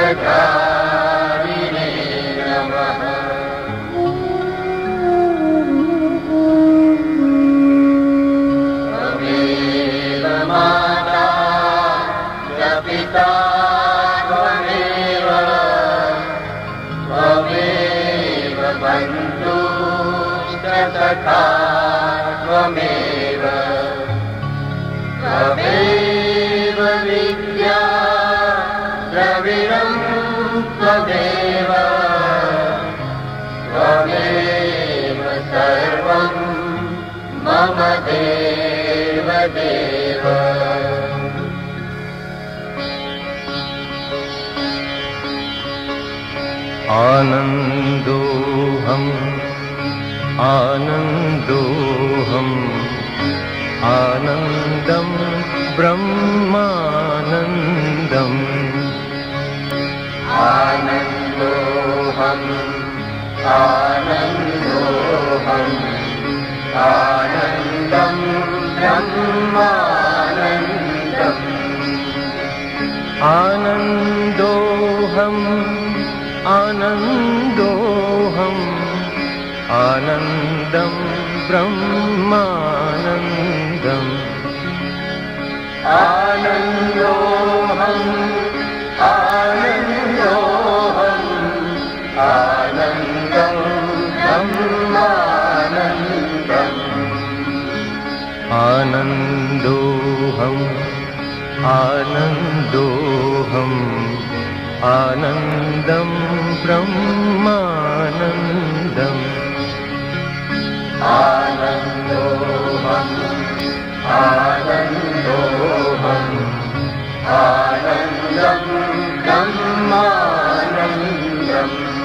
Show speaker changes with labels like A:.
A: सूत्रधारिणे नमः। त्वमेव माता च पिता त्वमेव बन्धुश्च सखा त्वमेव विद्या द्रविणं त्वमेव सर्वं मम देव देव।
B: आनन्दोऽहम् आनन्दोऽहम् आनन्दं ब्रह्मानन्दम्।
A: आनन्दोऽहम् आनन्दोऽहम् आनन्दं ब्रह्मानन्दम्।
B: आनन्दोऽहम् आनन्दोऽहम् आनन्दं ब्रह्मानन्दम्।
A: आनन्दोऽहम् आनन्दोऽहम् आनन्दं ब्रह्मानन्दम्।
B: आनन्दोऽहम् आनन्दोऽहम् आनन्दं ब्रह्मानन्दम्।
A: आनन्दोऽहम् आनन्दोऽहम् आनन्दं ब्रह्मानन्दम्।